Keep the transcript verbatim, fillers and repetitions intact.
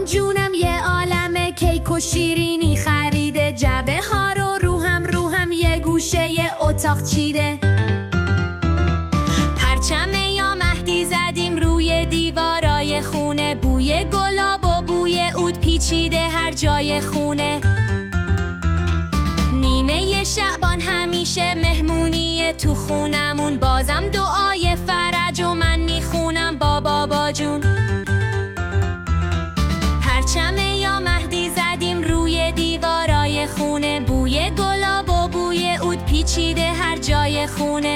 جونم جونم یه عالمه کیک و شیرینی خریده، جعبه ها رو روهم روهم یه گوشه یه اتاق چیده. پرچم یا مهدی زدیم روی دیوارای خونه، بوی گلاب و بوی عود پیچیده هر جای خونه. نیمه شعبان همیشه مهمونیه تو خونمون، بازم دعای فرج و من میخونم با بابا جون. پرچم یا مهدی زدیم روی دیوارای خونه، بوی گلاب و بوی عود پیچیده هر جای خونه.